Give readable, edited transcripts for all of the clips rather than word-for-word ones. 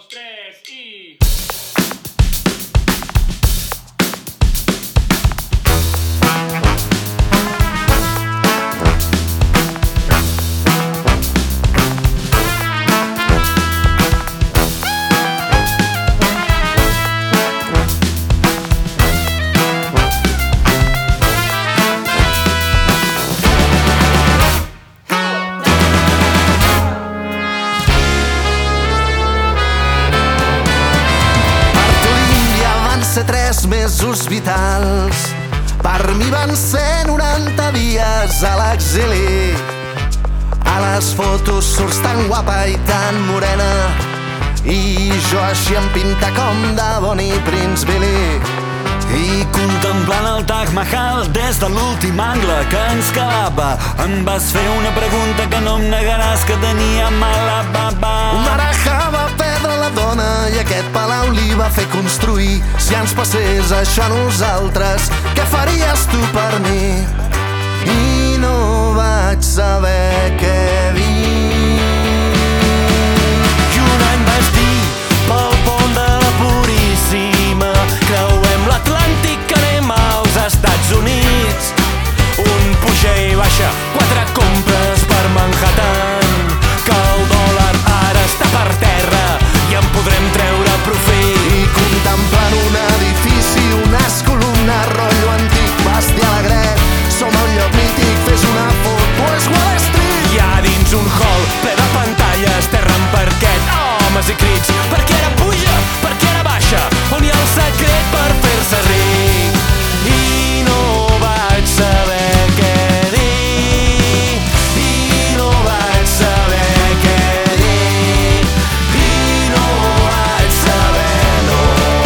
dos, tres i... Ser 3 mesos vitals, per mi van ser 90 dies a l'exili. A les fotos surts tan guapa i tan morena, i jo així em pinta com de Bonnie Prince Billy. I contemplant el Taj Mahal des de l'últim angle que ens calava, em vas fer una pregunta que no em negaràs que tenia mala baba. Maraja va perdre la dona i aquest palau li va fer construir. Si ens passés això a nosaltres, què faries tu per mi? I no vaig saber què dir. I un any vaig dir pel pont de la Puríssima, creuem l'Atlàntic que anem als Estats Units. Un puja i baixa, 4 compres per Manhattan, que el dòlar ara està per terra i en podrem treure profit. I contemplant un edifici, unes columnes, rotllo antic, bestiar alegret, som al lloc mític, fes una foto, és Wall Street. Hi ha dins un hall ple de pantalles, terra en parquet, homes i crits. Per què ara puja? Per què ara baixa? On hi ha el secret per fer-se ric? I no vaig saber què dir. I no vaig saber què dir. I no vaig saber, no.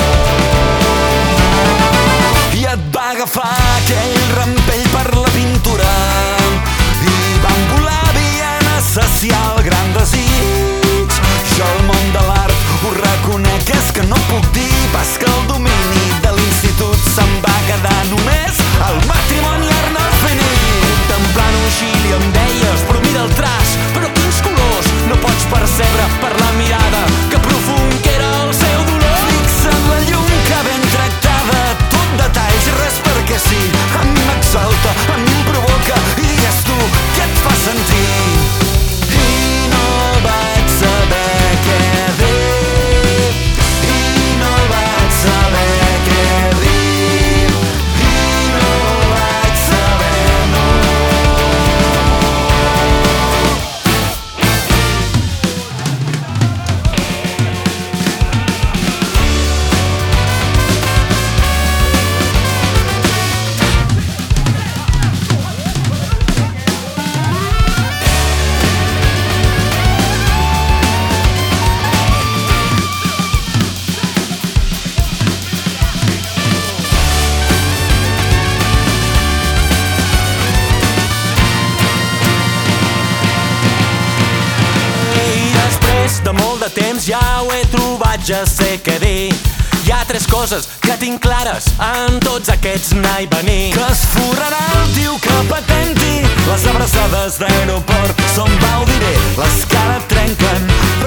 I et va agafar aquell rampell per la pintura i vam volar a Viena a saciar el gran desig. Jo el món de l'art ho reconec, és que no puc dir pas que el domini de l'institut se'm va quedar només el matrimoni Arnolfini. Contemplant-ho així li em deies, però mira el traç, però quins colors, no pots percebre per la mirada que profund que era el seu dolor. Fixa't la llum que ben tractada, tot detalls i res perquè sí. A mi m'exalta, a mi em provoca, i digues tu, què et fa sentir? I no vaig saber què dir. I no vaig saber què dir. I no vaig saber, no. De molt de temps ja ho he trobat, ja sé què dir. Hi ha 3 coses que tinc clares en tots aquests anar i venir: que es forrarà el tio que patenti, les abraçades d'aeroport són Bau diré, les que ara trenquen